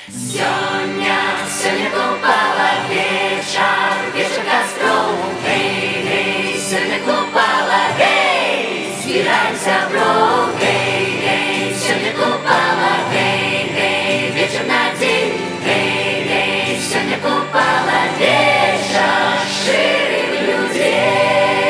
Сёння купала вечер костром. Гей, сёння купала, гей, збираемся в ров. Гей, сёння купала, гей, вечер на день. Гей, сёння купала вечер шире людей.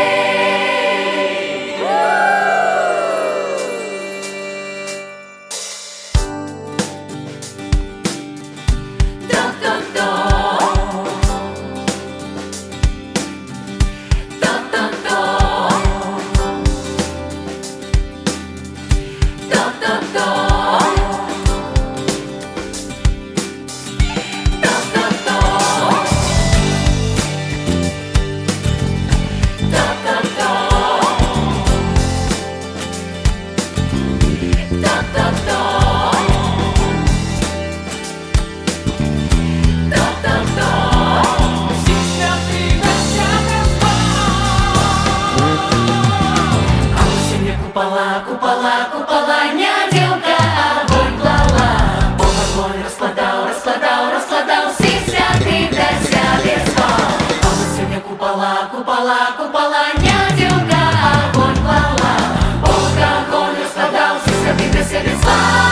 Купола, няделка огонь клала. Бог огонь раскладал, все святых до ся без спал. А вот сегодня купола, няделка огонь клала. Бог огонь раскладал, все святых до ся без спал.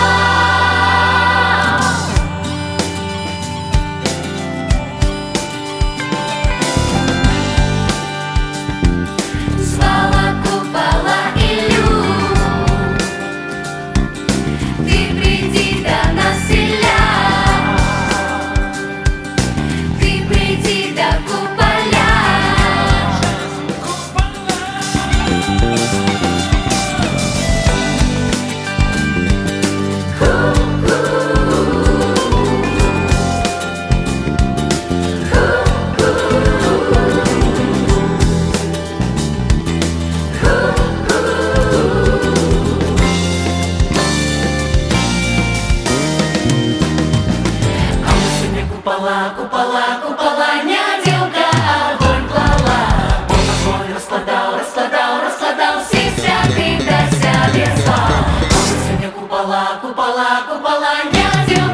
Купола, няделка огонь клала. Бог огонь раскладал, все святых до ся без спал. А вот сегодня купола, няделка.